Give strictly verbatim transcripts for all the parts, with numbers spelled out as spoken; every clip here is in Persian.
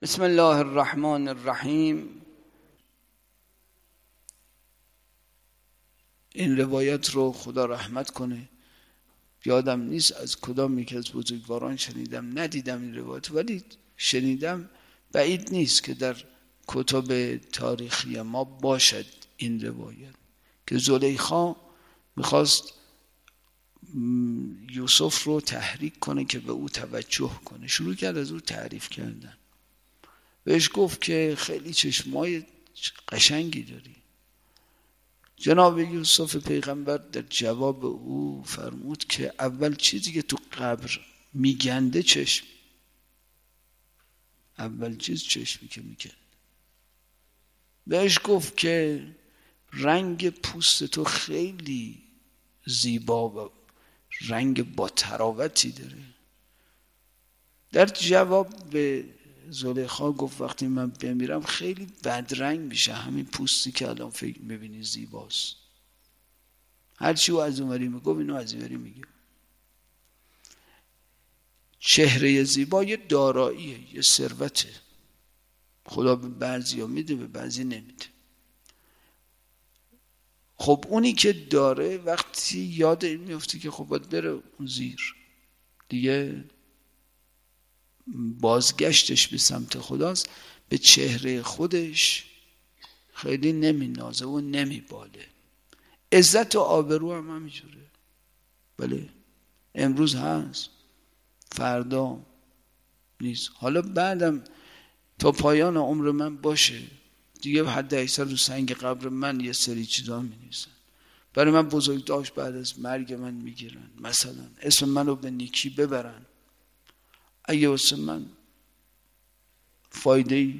بسم الله الرحمن الرحیم. این روایت رو خدا رحمت کنه، یادم نیست از کدام یکی از بزرگواران شنیدم، ندیدم این روایت ولی شنیدم. بعید نیست که در کتب تاریخی ما باشد این روایت که زلیخا میخواست یوسف رو تحریک کنه که به او توجه کنه. شروع کرد از او تعریف کردن. بهش گفت که خیلی چشمای قشنگی داری. جناب یوسف پیغمبر در جواب او فرمود که اول چیزی که تو قبر میگنده چشم. اول چیز چشمی که میگنده. بهش گفت که رنگ پوست تو خیلی زیبا و رنگ با تراوتی داره. در جواب به زلیخا گفت وقتی من بمیرم خیلی بدرنگ میشه همین پوستی که الان فکر میبینی زیباست. هرچی او از اونوری میگفت اینو از اینوری میگه. چهره زیبا یه داراییه، یه ثروته. خدا به بعضی ها میده به بعضی نمیده. خب اونی که داره وقتی یاد این میفته که خب باید بره اون زیر دیگه، بازگشتش به سمت خداست، به چهره خودش خیلی نمی نازه و نمی باله. عزت و آبرو هم همینجوره. بله امروز هست فردا نیست. حالا بعدم تا پایان عمر من باشه دیگه حد اکثر رو سنگ قبر من یه سری چیزا می نویسن برای من بزرگداشت بعد از مرگ من میگیرن، مثلا اسم منو به نیکی ببرن. اگه واسه من فایده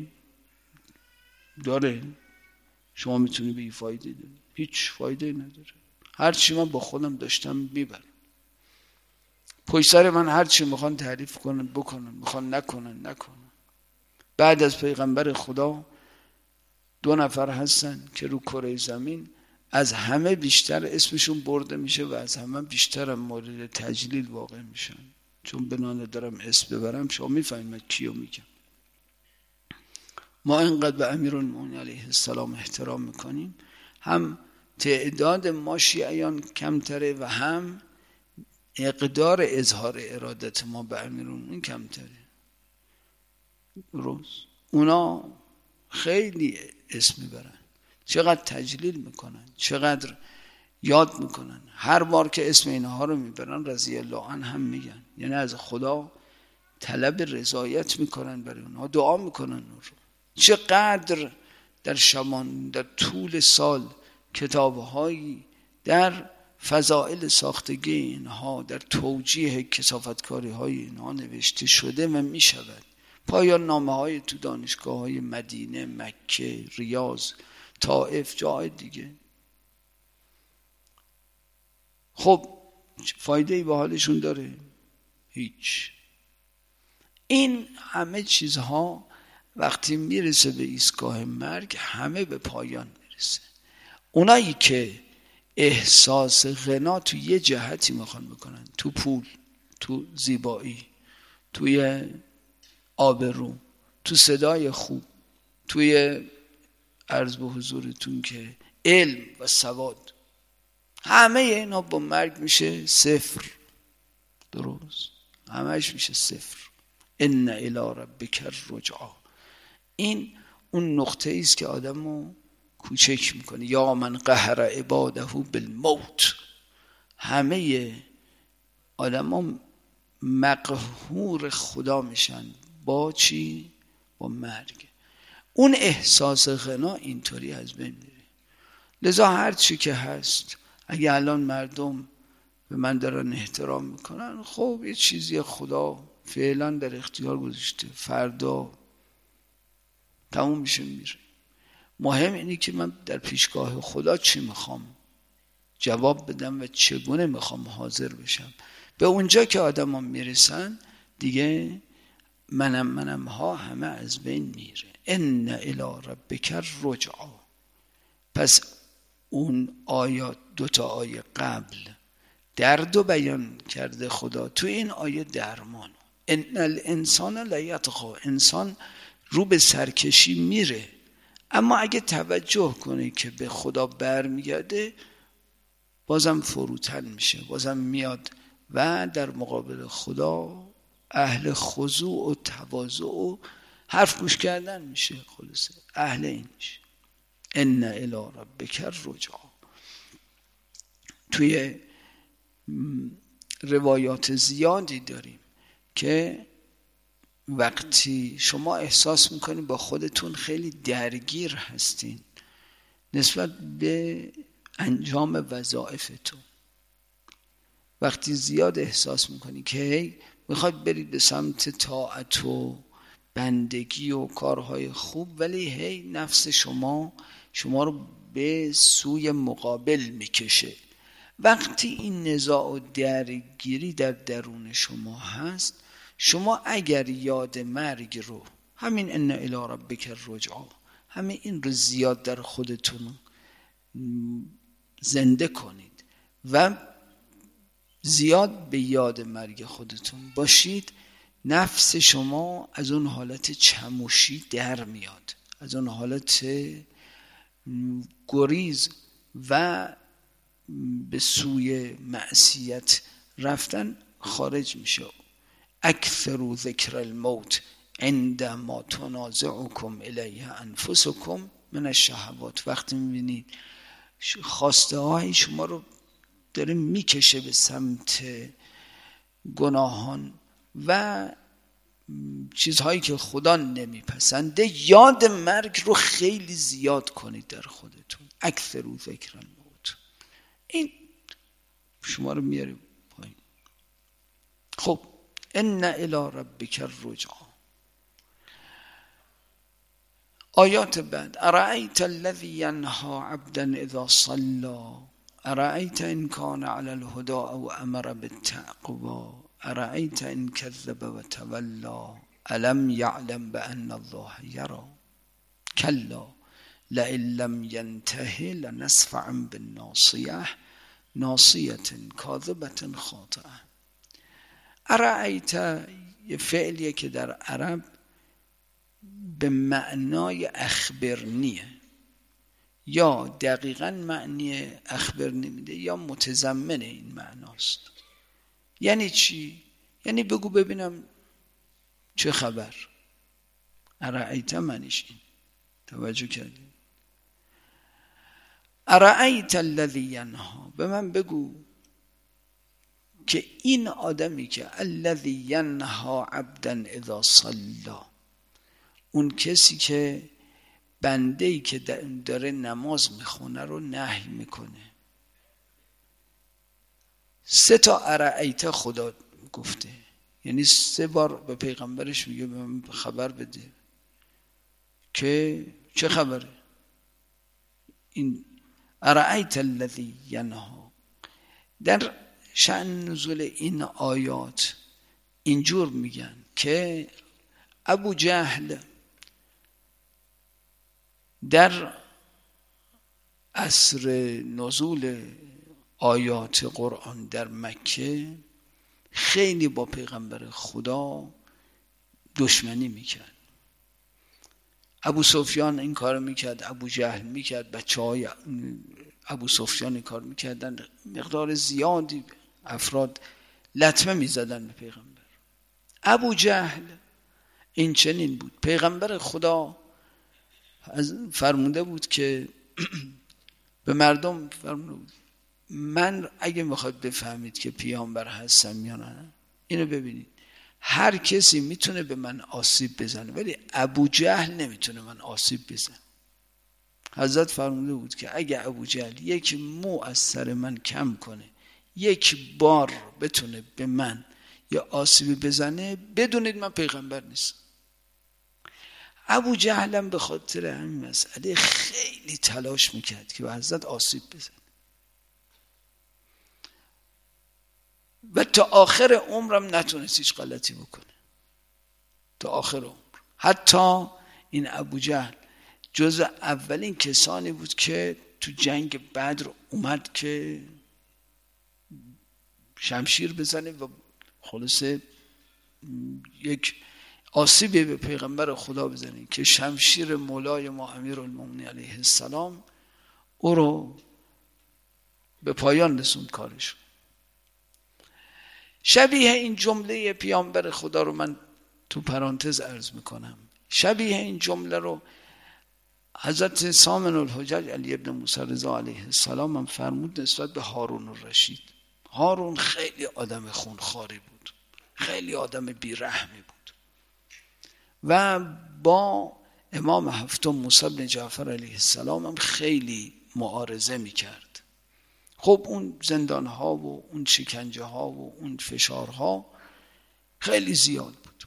داره شما میتونی بگی فایده داره؟ هیچ فایده نداره. هرچی من با خودم داشتم میبرم. پشت سر من هرچی میخوان تعریف کنن بکنن، میخوان نکنن نکنن. بعد از پیغمبر خدا دو نفر هستن که رو کره زمین از همه بیشتر اسمشون برده میشه و از همه بیشتر هم مورد تجلیل واقع میشن. چون بنانه دارم اسم ببرم شما میفهمید کیو میگم. ما اینقدر به امیرالمومنین علیه السلام احترام میکنیم، هم تعداد ما شیعیان کمتره و هم اقدار اظهار ارادت ما به امیرالمومنین کمتره. درست؟ اونا خیلی اسم میبرن، چقدر تجلیل میکنن، چقدر یاد میکنن. هر بار که اسم اینها رو میبرن رضی الله عنه هم میگن، یعنی از خدا طلب رضایت میکنن برای اونها، دعا میکنن اون رو. چقدر در شمان در طول سال کتابهایی در فضائل ساختگی اینها، در توجیه کثافتکاری های اینها نوشته شده و میشود. پایان نامه های تو دانشگاه های مدینه، مکه، ریاض، طائف، جای دیگه. خب فایده‌ای به حالشون داره؟ هیچ. این همه چیزها وقتی میرسه به ایستگاه مرگ همه به پایان میرسه. اونایی که احساس غنا تو یه جهتی میخوان بکنن، تو پول، تو زیبایی، توی آبرو، تو صدای خوب، توی عرض به حضورتون که علم و سواد، همه اینا با مرگ میشه صفر. درست؟ همهش میشه صفر. ان الی ربک الرجعی. این اون نقطه ایست که آدمو کوچک میکنه. یا من قهر عباده بالموت. همه آدما مقهور خدا میشن با چی؟ با مرگ. اون احساس غنا اینطوری از بین میره. لذا هر چی که هست اگه الان مردم به من دارن احترام میکنن، خب یه چیزی خدا فعلا در اختیار گذاشته، فردا تموم میشه میره. مهم اینه که من در پیشگاه خدا چی میخوام جواب بدم و چگونه میخوام حاضر بشم. به اونجا که آدم ها میرسن دیگه منم منم ها همه از بین میره. ان الی ربک الرجعی. پس اون آیات دوتا آیه قبل درد و بیان کرده خدا، تو این آیه درمان. ان الانسان لیطغی. انسان رو به سرکشی میره، اما اگه توجه کنه که به خدا برمیگرده بازم فروتن میشه، بازم میاد و در مقابل خدا اهل خضوع و تواضع و حرف گوش کردن میشه، خلاصه اهل این میشه. ان الی ربک الرجعی. توی روایات زیادی داریم که وقتی شما احساس میکنید با خودتون خیلی درگیر هستین نسبت به انجام وظایفتون، وقتی زیاد احساس میکنید که هی میخواید برید به سمت طاعت و بندگی و کارهای خوب، ولی هی نفس شما شما رو به سوی مقابل میکشه، وقتی این نزاع و درگیری در درون شما هست، شما اگر یاد مرگ رو، همین ان الی ربک الرجعی، همین این رو زیاد در خودتون زنده کنید و زیاد به یاد مرگ خودتون باشید، نفس شما از اون حالت چموشی در میاد، از اون حالت گریز و به سوی معصیت رفتن خارج میشه. اکثروا ذکر الموت عندما تنازعکم الیه انفسکم من الشهوات. وقتی میبینید خواسته های شما رو داره میکشه به سمت گناهان و چیزهایی که خدا نمیپسنده، یاد مرگ رو خیلی زیاد کنید در خودتون. اکثروا ذکر الموت، این شما رو میاره پایین. خب ان الی ربک الرجعی. آیات بعد: ارأیت الذی ینهی عبدا اذا صلی، ارأیت ان کان علی الهدی او امر بالتقوی، ارأیت ان کذب و تولی، الم یعلم بان الله یری، کلا لئن لم ینته لنسفعا بالناصیه، ناصیه کاذبه خاطئه. ارأیت یه فعلیه که در عرب به معنای اخبرنیه، یا دقیقاً معنی اخبرنی میده یا متضمن این معناست. یعنی چی؟ یعنی بگو ببینم چه خبر. ارأیت معنیش این. توجه کردید؟ ارأیت الذی ینهی، به من بگو که این آدمی که الذی ینهی عبدا اذا صلی، اون کسی که بنده‌ای که داره نماز میخونه رو نهی میکنه. سه تا ارأیت خدا گفته، یعنی سه بار به پیغمبرش میگه به من خبر بده که چه خبره. این ارأیت الذی ینهی در شأن نزول این آیات اینجور میگن که ابو جهل در عصر نزول آیات قرآن در مکه خیلی با پیغمبر خدا دشمنی میکرد. ابو سفیان این کار میکرد، ابو جهل میکرد، بچه های ابو سفیان این کار میکردن، مقدار زیادی افراد لطمه میزدن به پیغمبر. ابو جهل این چنین بود. پیغمبر خدا از فرموده بود که به مردم فرموده بود من اگه میخواد بفهمید که پیامبر هستم یا نه، اینو ببینید، هر کسی میتونه به من آسیب بزنه ولی ابو جهل نمیتونه من آسیب بزنه. حضرت فرموده بود که اگه ابو جهل یک مو از سر من کم کنه، یک بار بتونه به من یا آسیب بزنه، بدونید من پیغمبر نیستم. ابو جهلم به خاطر همین مسئله خیلی تلاش میکرد که به حضرت آسیب بزنه و تا آخر عمرم نتونست هیچ غلطی بکنه، تا آخر عمر. حتی این ابو جهل جز اولین کسانی بود که تو جنگ بدر اومد که شمشیر بزنه و خلاصه یک آسیبی به پیغمبر خدا بزنید که شمشیر مولای ما امیرالمومنین علیه السلام او رو به پایان رسوند کارش. شبیه این جمله پیامبر خدا رو من تو پرانتز عرض میکنم. شبیه این جمله رو حضرت سامن الحجج علی ابن موسی رضا علیه السلام هم فرمود نسبت به هارون الرشید. هارون خیلی آدم خونخواری بود، خیلی آدم بیرحمی بود و با امام هفتم موسی بن جعفر علیه السلام هم خیلی معارضه میکرد. خب اون زندان ها و اون شکنجه ها و اون فشارها خیلی زیاد بود.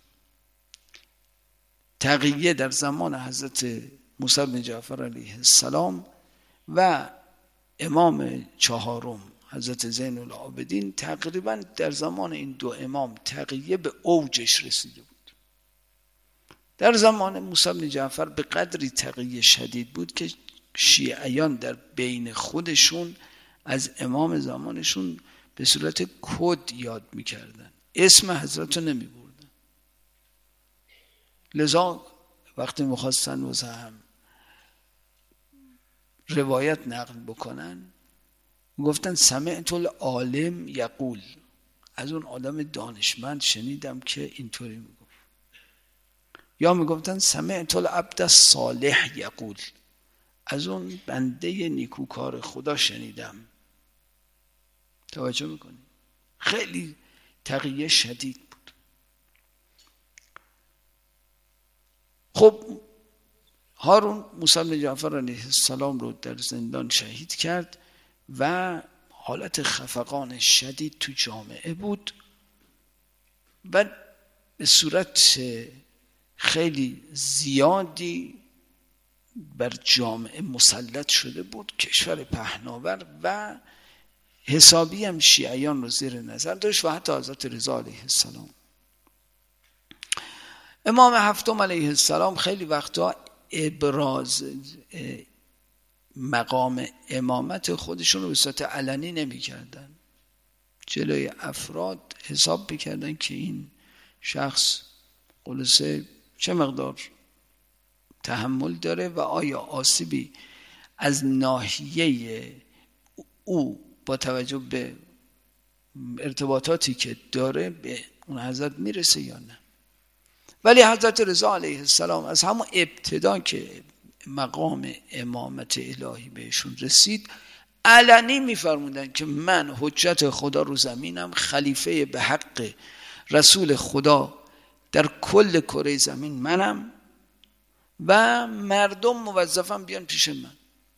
تقیه در زمان حضرت موسی بن جعفر علیه السلام و امام چهارم حضرت زین العابدین تقریبا در زمان این دو امام تقیه به اوجش رسیده بود. در زمان موسی بن جعفر به قدری تقیه شدید بود که شیعیان در بین خودشون از امام زمانشون به صورت کد یاد میکردن، اسم حضرت رو نمی بردن. لذا وقتی میخواستن واسه هم روایت نقل بکنن گفتن سمعت العالم یقول، از اون آدم دانشمند شنیدم که اینطوری میگفت. یا میگفتن سمعت العبد الصالح یقول، از اون بنده نیکوکار خدا شنیدم. توجه میکنی؟ خیلی تقیه شدید بود. خب هارون موسی بن جعفر علیه السلام رو در زندان شهید کرد و حالت خفقان شدید تو جامعه بود و به صورت خیلی زیادی بر جامعه مسلط شده بود. کشور پهناور و حسابی هم شیعیان رو زیر نظر داشت و حتی حضرت رضا علیه السلام. امام هفتم علیه السلام خیلی وقتا ابراز مقام امامت خودشون رو به صورت علنی نمی کردن. جلوی افراد حساب بکردن که این شخص خلاصه چه مقدار تحمل داره و آیا آسیبی از ناحیه او با توجه به ارتباطاتی که داره به اون حضرت میرسه یا نه. ولی حضرت رضا علیه السلام از همون ابتدا که مقام امامت الهی بهشون رسید علنی میفرمودن که من حجت خدا رو زمینم، خلیفه به حق رسول خدا در کل کره زمین منم و مردم موظفم بیان پیش من.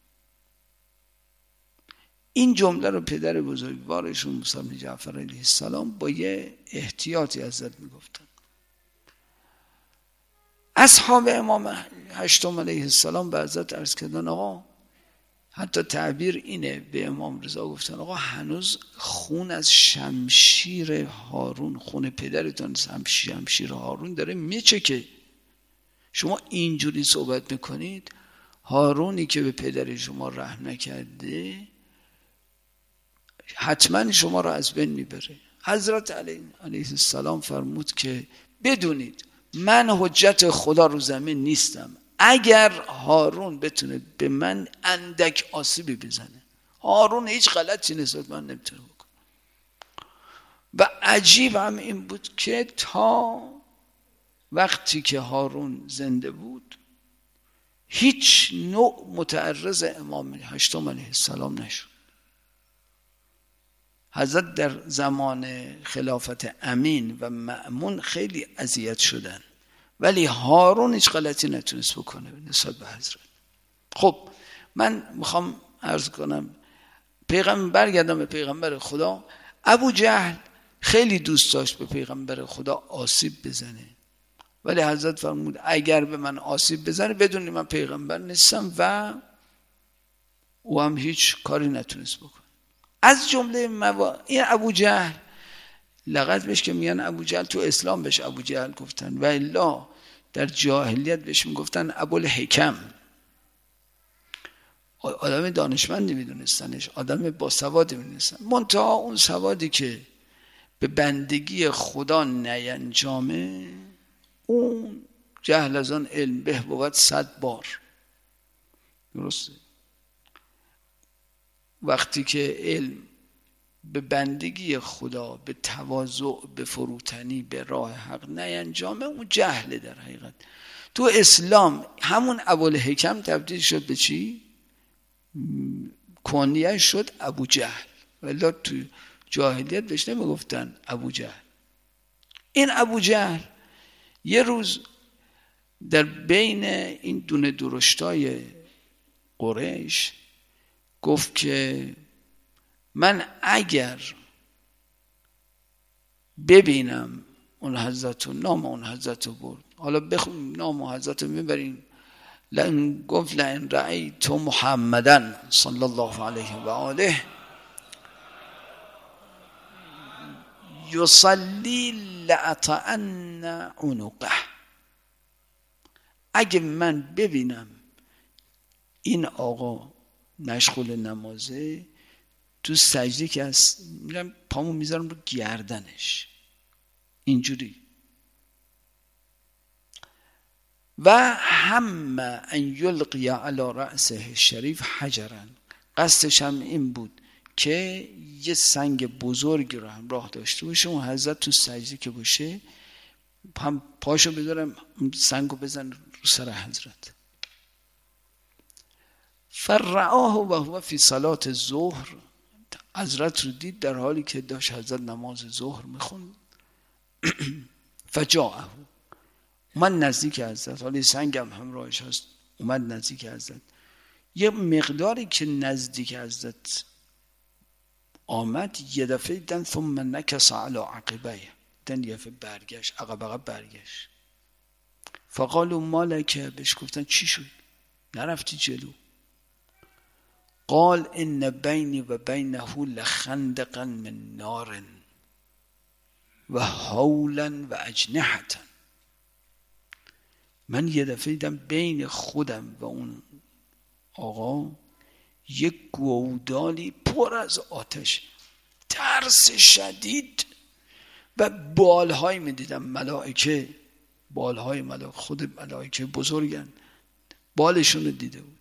این جمله رو پدر بزرگوارشون موسی بن جعفر علیه السلام با یه احتیاطی حضرت میگفتن. اصحاب امام هشتم علیه السلام به حضرت عرض کردن آقا، حتی تعبیر اینه، به امام رضا گفتن آقا هنوز خون از شمشیر هارون، خون پدرتون شمشیر هارون داره میچکه، شما اینجوری صحبت میکنید؟ هارونی که به پدر شما رحم نکرده حتما شما را از بین میبره. حضرت علیه السلام فرمود که بدونید من حجت خدا رو زمین نیستم، اگر هارون بتونه به من اندک آسیبی بزنه، هارون هیچ غلطی نسبت من نمیتونه بکنه. و عجیب هم این بود که تا وقتی که هارون زنده بود هیچ نوع متعرض امام هشتم علیه السلام نشد. حضرت در زمان خلافت امین و مأمون خیلی اذیت شدن ولی هارون هیچ غلطی نتونست بکنه نسبت به حضرت. خب من میخوام عرض کنم پیغمبر، برگردم به پیغمبر خدا. ابو جهل خیلی دوست داشت به پیغمبر خدا آسیب بزنه ولی حضرت فرمود اگر به من آسیب بزنه بدونی من پیغمبر نیستم و او هم هیچ کاری نتونست بکنه. از جمله موا... این ابو جهل لقد بهش که میان ابو جهل، تو اسلام بهش ابو جهل گفتن و الا در جاهلیت بهش میگفتن ابو الحکم. آدم دانشمندی میدونستنش، آدم با سوادی میدونستن، منتها اون سوادی که به بندگی خدا نینجامه اون جهل از آن علم به بود صد بار. درسته؟ وقتی که علم به بندگی خدا، به تواضع، به فروتنی، به راه حق نینجامه، اون جهله در حقیقت. تو اسلام همون ابوالحکم تبدیل شد به چی؟ کنیه شد ابو جهل، ولی تو جاهلیت بهش نمیگفتن ابو جهل. این ابو جهل یه روز در بین این دونه درشتای قریش گفت که من اگر ببینم اون حضرت و نام اون حضرت رو برد، حالا بخون نام اون حضرت رو میبریم، لن گفت لن رأیت محمدن صلی الله علیه و آله یصلی لأطعن عنقه، اگه من ببینم این آقا مشغول نمازه، تو سجده که هست میرم پامو میذارم رو گردنش اینجوری. و هم ان یلقی علی رأسه شریف حجرا، قصدش هم این بود که یه سنگ بزرگی رو همراه داشته باشه، اون حضرت تو سجده که باشه هم پاشو بذارم سنگو بزن رو سر حضرت. فرعاه و هو فی صلاة الظهر، حضرت رو دید در حالی که داشت حضرت نماز ظهر میخوند. فجاءه، اومد نزدیک حضرت، حالی سنگم همراهش هست، اومد نزدیک حضرت. یه مقداری که نزدیک حضرت آمد، یه دفعه دیدن ثم نکس علی عقبیه، دیدن یه دفعه برگشت عقب عقب برگشت. فقالوا ما لک، بهش گفتن چی شد نرفتی جلو؟ قال ان بینی و بینه لخندقا من نار و حولا و اجنحة، من یه دفعه دیدم بین خودم و اون آقا یک گودالی پر از آتش، ترس شدید و بالهای می دیدم ملائکه، بالهای ملائکه، خود ملائکه بزرگن، بالشون رو دیده بوده.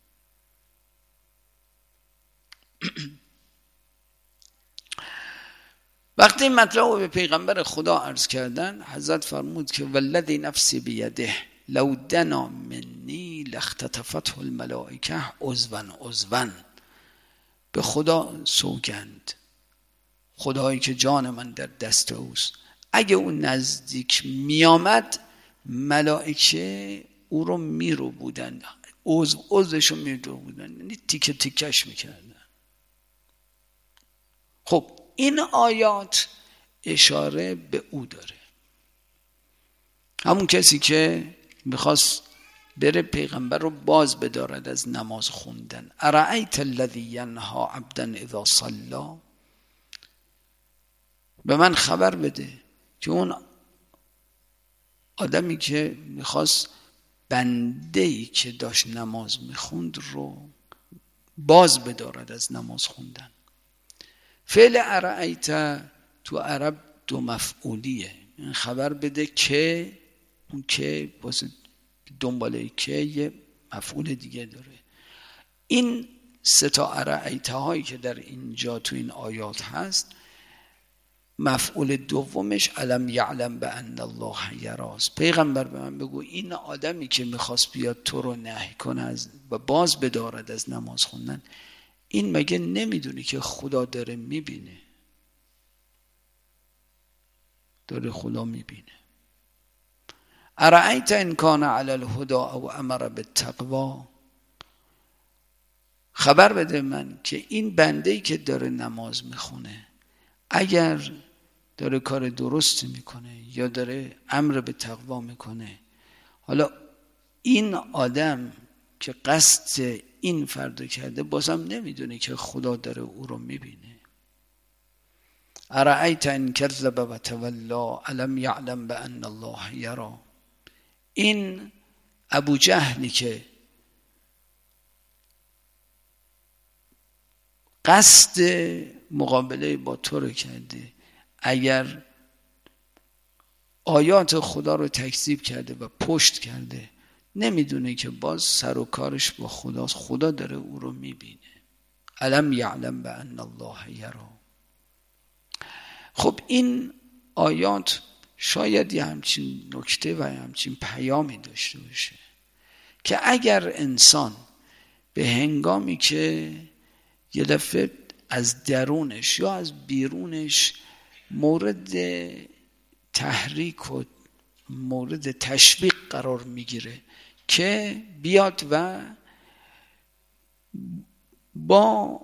وقتی این مطلب رو به پیغمبر خدا عرض کردن، حضرت فرمود که والذی نفسی بیده لو دنا منی لاختطفته الملائکه عضوا عضوا، به خدا سوگند، خدایی که جان من در دست اوست، اگه اون نزدیک میامد ملائکه او رو میرو بودن، عضو عضوشو میرو بودن، یعنی تیکه تیکش میکردن. خب این آیات اشاره به او داره، همون کسی که میخواست بره پیغمبر رو باز بدارد از نماز خوندن. ارأیت الذی ینها عبدا اذا صلی، به من خبر بده که اون آدمی که میخواست بنده‌ای که داشت نماز میخوند رو باز بدارد از نماز خوندن. فعل ارأیت تو عرب دو مفعولیه، خبر بده که، اون که واسه دنباله که یه مفعول دیگه داره. این سه تا ارأیت هایی که در اینجا تو این آیات هست، مفعول دومش علم یعلم بان الله یراست. پیغمبر به من بگو این آدمی که میخواست بیاد تو رو نهی کنه از و باز بدارد از نماز خوندن، این مگه نمیدونی که خدا داره میبینه؟ داره خدا میبینه. ارأیت ان کان علی الهدی او امر بالتقوی، خبر بده من که این بنده‌ای که داره نماز میخونه اگر داره کار درست میکنه یا داره امر به تقوا میکنه، حالا این آدم که قصد این فرد کرده بازم نمیدونه که خدا داره او رو میبینه. ارأیت ان کذب و تولا الم یعلم بان الله یری، این ابو جهلی که قصد مقابله با تو رو کرده، اگر آیات خدا رو تکذیب کرده و پشت کرده، نمیدونه که باز سر و کارش با خداست، خدا داره او رو میبینه. الم یعلم بان الله یرا. خب این آیات شاید یه همچین نکته و همچین پیامی داشته باشه که اگر انسان به هنگامی که یه دفعه از درونش یا از بیرونش مورد تحریک و مورد تشویق قرار میگیره که بیاد و با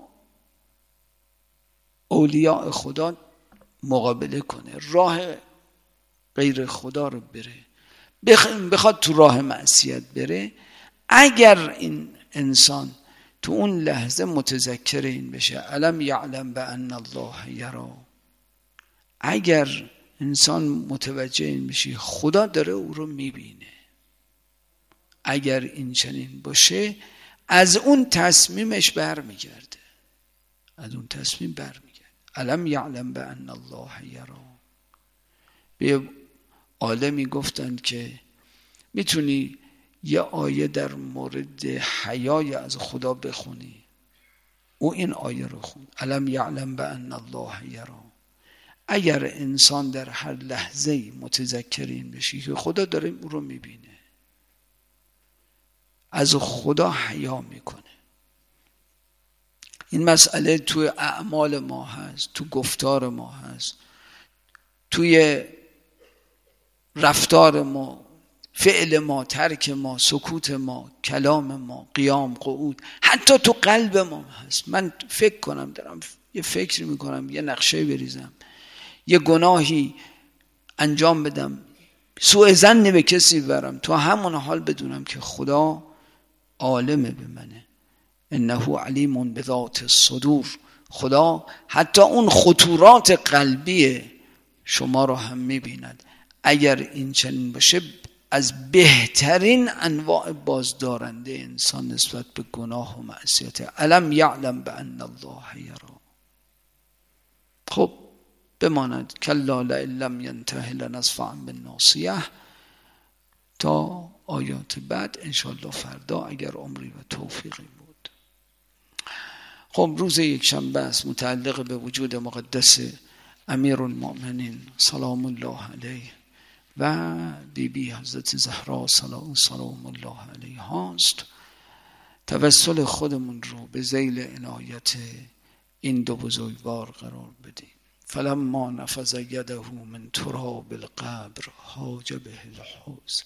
اولیاء خدا مقابله کنه، راه غیر خدا رو بره، بخواد تو راه معصیت بره، اگر این انسان تو اون لحظه متذکر این بشه الم یعلم بان الله یرا، اگر انسان متوجه این بشه خدا داره او رو میبینه، اگر این چنین باشه از اون تصمیمش برمیگرده، از اون تصمیم برمیگرده. الم یعلم بان الله یرا. به عالمی گفتند که میتونی یه آیه در مورد حیای از خدا بخونی، او این آیه رو خوند الم یعلم بان الله یرا. اگر انسان در هر لحظه متذکر این بشه که خدا داره او رو میبینه، از خدا حیا میکنه. این مسئله توی اعمال ما هست، تو گفتار ما هست، توی رفتار ما، فعل ما، ترک ما، سکوت ما، کلام ما، قیام، قعود، حتی تو قلب ما هست. من فکر کنم دارم یه فکر میکنم، یه نقشه بریزم، یه گناهی انجام بدم، سوء ظن به کسی برم، تو همون حال بدونم که خدا عالمه به منه، انه علیم بذات الصدور. خدا حتی اون خطورات قلبی شما رو هم میبیند. اگر این چنین باشه از بهترین انواع بازدارنده انسان نسبت به گناه و معصیت. الم یعلم بان الله یرا. خب بماند کلا لئن لم ینته لنسفعا بالناصیه تا آیات بعد انشالله فردا اگر عمری و توفیقی بود. خب روز یک شنبه است، متعلق به وجود مقدس امیرالمؤمنین سلام الله علیه و بی بی حضرت زهرا سلام الله علیها است. توسل خودمون رو به ذیل عنایت این دو بزرگوار قرار بدیم. فلما نفذ یده من تراب القبر حاج به الحزن.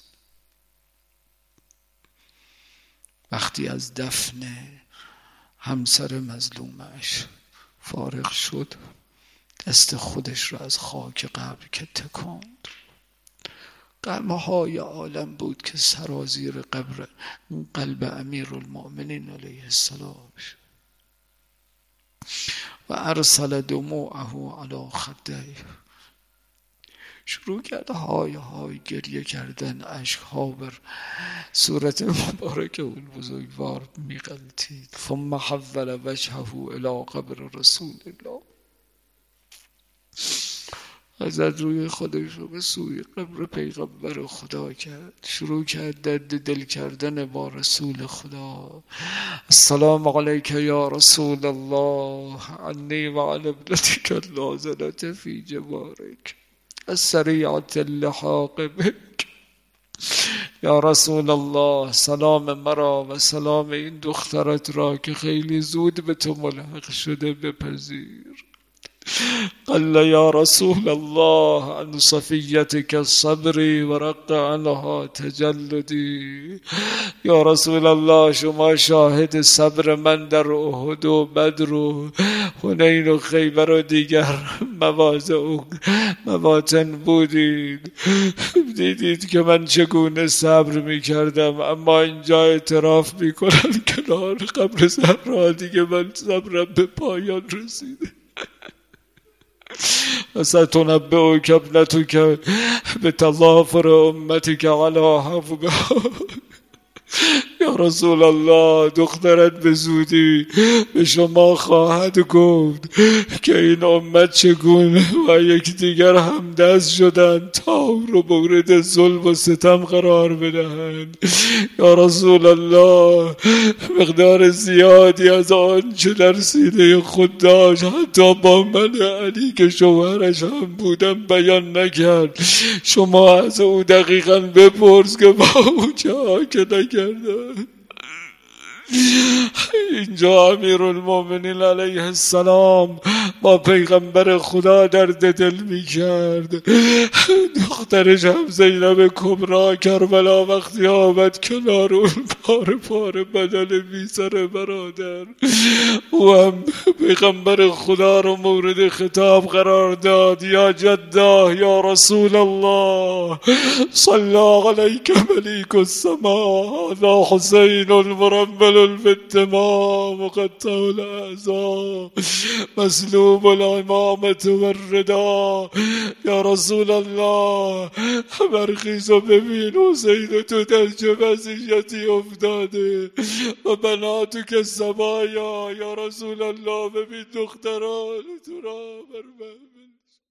وقتی از دفن همسر مظلومش فارغ شد، دست خودش رو از خاک قبر که تکاند، غمهای عالم بود که سرازیر قبر قلب امیرالمؤمنین علیه السلام شد و ارسل دموعه علی خدیه. شروع کرد های های گریه کردن، اشک‌ها بر صورت مبارک اون بزرگوار میغلطید. ثم حول وجهه الی قبر رسول الله. از روی خودش رو به سوی قبر پیغمبر خدا کرد، شروع کرد درد دل کردن با رسول خدا. السلام علیک یا رسول الله، عنی و عن ابنتک النازلة فی جوارک السریعة اللحاق بک. یا رسول الله، سلام مرا و سلام این دخترت را که خیلی زود به تو ملحق شده بپذیر. قال یا رسول الله عن صفیتک صبری و رق عنها تجلدی. یا رسول الله، شما شاهد صبر من در احد و بدر و حنین و خیبر و دیگر مواضع و مواطن بودید، دیدید که من چگونه صبر می کردم. اما اینجا اعتراف می کنم کنار قبر زهرا دیگه من صبرم به پایان رسیده. ستنبئک ابنتک بتظافر امتک علی حفظها. یا یا رسول الله دخترت به زودی به شما خواهد گفت که این امت چگونه و یک دیگر هم دست شدند تا او رو مورد ظلم و ستم قرار بدهند. یا رسول الله مقدار زیادی از آنچه در سینه خود داشت حتی با من علی که شوهرش هم بودم بیان نکرد. شما از او دقیقا بپرس که با او چه ها که نکرده. اینجا امیرالمومنین علیه السلام با پیغمبر خدا درد دل می کرد. دخترش هم زینب کبرا کربلا وقتی آمد کنار اون پاره پاره بدن بی سر برادر، او هم پیغمبر خدا رو مورد خطاب قرار داد. یا جده یا رسول الله صلی علیک ملیک السما هذا حسین المرمل بالدماء مقطع الاعضاء مسلوب الامامة والرداء. یا رسول الله برخیز و ببین حسین تو در چه وضعیتی افتاده و بناتو که سبایا. یا رسول الله ببین دختران تو را بر